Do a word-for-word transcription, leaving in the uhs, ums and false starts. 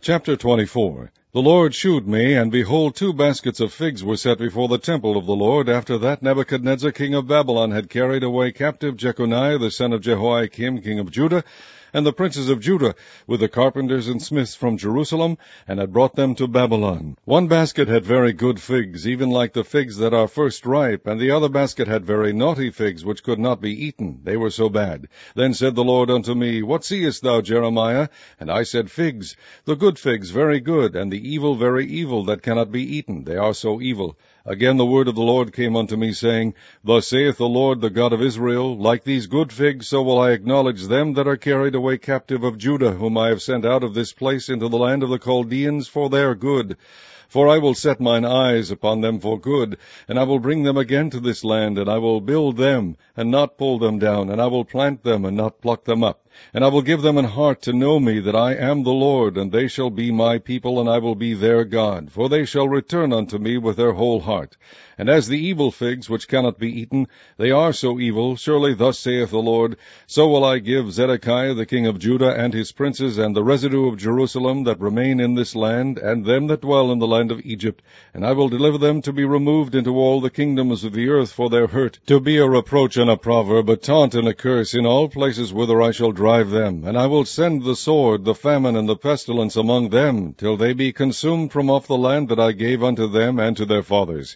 Chapter twenty-four. The Lord shewed me, and behold, two baskets of figs were set before the temple of the Lord, after that Nebuchadnezzar king of Babylon had carried away captive Jeconiah the son of Jehoiakim king of Judah, and the princes of Judah, with the carpenters and smiths from Jerusalem, and had brought them to Babylon. One basket had very good figs, even like the figs that are first ripe, and the other basket had very naughty figs, which could not be eaten, they were so bad. Then said the Lord unto me, What seest thou, Jeremiah? And I said, Figs, the good figs very good, and the evil very evil, that cannot be eaten, they are so evil. Again the word of the Lord came unto me, saying, Thus saith the Lord, the God of Israel, Like these good figs, so will I acknowledge them that are carried away captive of Judah, whom I have sent out of this place into the land of the Chaldeans for their good. For I will set mine eyes upon them for good, and I will bring them again to this land, and I will build them, and not pull them down, and I will plant them, and not pluck them up. And I will give them an heart to know me, that I am the Lord, and they shall be my people, and I will be their God. For they shall return unto me with their whole heart. And as the evil figs, which cannot be eaten, they are so evil, surely thus saith the Lord, so will I give Zedekiah the king of Judah, and his princes, and the residue of Jerusalem that remain in this land, and them that dwell in the land of Egypt, and I will deliver them to be removed into all the kingdoms of the earth for their hurt, to be a reproach and a proverb, a taunt and a curse, in all places whither I shall drive them. And I will send the sword, the famine, and the pestilence among them, till they be consumed from off the land that I gave unto them and to their fathers.